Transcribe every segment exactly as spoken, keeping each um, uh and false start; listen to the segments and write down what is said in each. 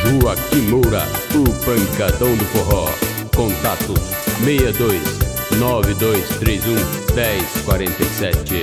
Rua Kimura, o pancadão do forró. Contatos seis dois nove dois três um um zero quatro sete.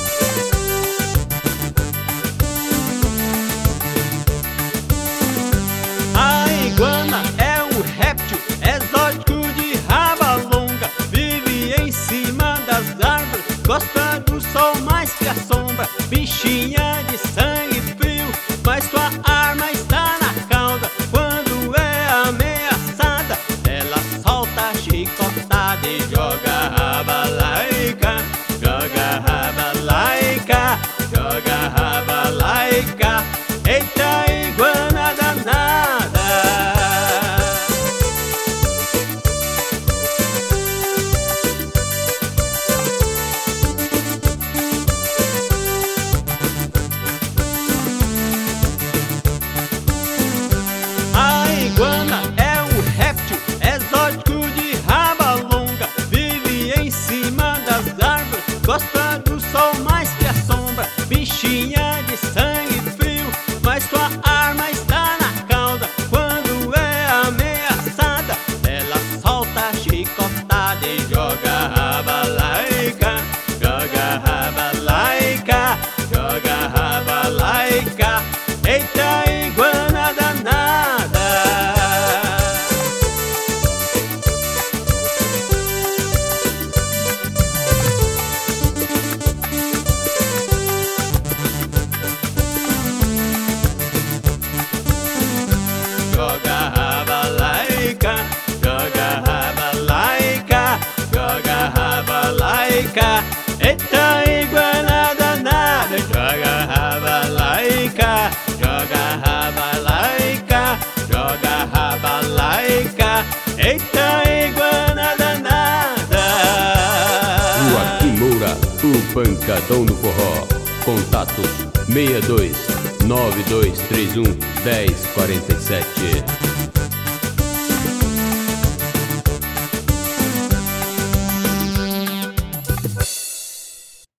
A iguana é um réptil exótico de raba longa. Vive em cima das árvores, gosta do sol mais que a sombra. Bichinha de sangue frio, mas sua arma está na cauda. Quando é ameaçada, ela solta a chicotada e joga raba laica. Joga raba laica, joga raba laica. Eita iguana danada. A iguana é um réptil exótico de raba longa. Vive em cima das árvores, gosta do sol mais que a sombra. Bichinha de sangue frio, mas sua arma está na cauda. Quando é ameaçada, ela solta a chicotada e joga raba laica. Joga raba laica, joga raba laica. Eita iguana danada. Joga raba laica, joga raba laica, joga raba laica. Eita iguana danada. Joga raba laica, joga raba laica, joga raba laica. Eita iguana danada. Rua Kimura, o pancadão do forró. Contatos seis dois nove dois três um um zero quatro sete.